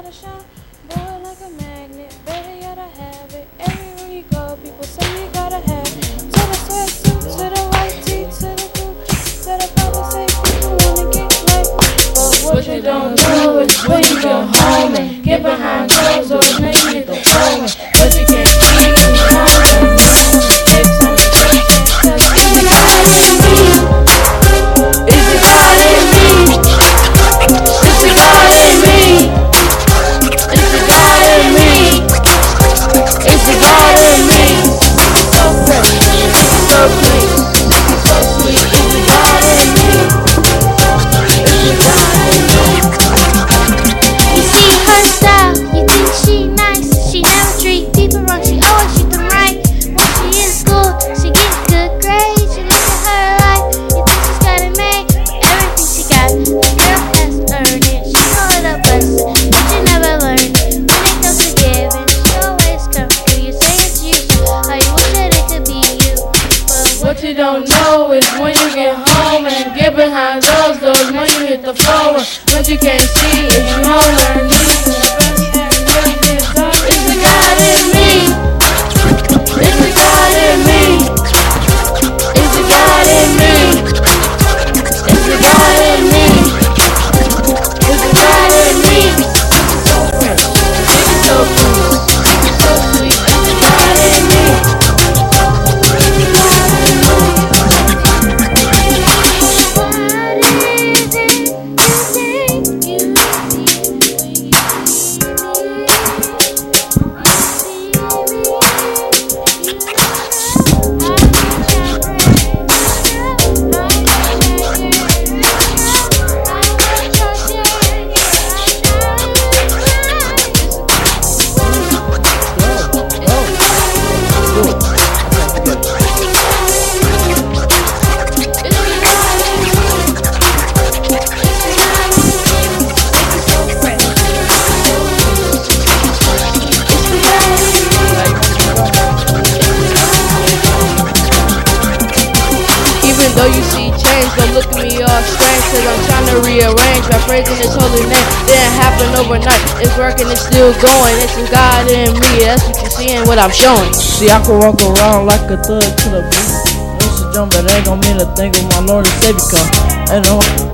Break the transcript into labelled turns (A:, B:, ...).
A: gotta shine, boy, like a magnet. Better yet, I have it. Everywhere you go, people say you gotta have it. To the sweatsuit, to the white tee, to the blue, to the Bible say people wanna get like. But what you don't know is when you go home and get behind closed doors, now you hit the phone. But you can't see it, you know. What you don't know is when you get home and get behind those doors, when you hit the floor, what you can't see is you know learn it's the God in me. It's the God in me. It's the God in me. It's the God in me. It's the God in me. So fresh, so cool, so sweet. It's the God in me. Though you see change, don't look at me all strange, cause I'm trying to rearrange by praising His holy name. Didn't happen overnight, it's working, it's still going. It's the God in me, that's what you're seeing, what I'm showing.
B: See, I can walk around like a thug to the beat. It's a jump, but ain't gon' mean a thing when my Lord and Savior come. And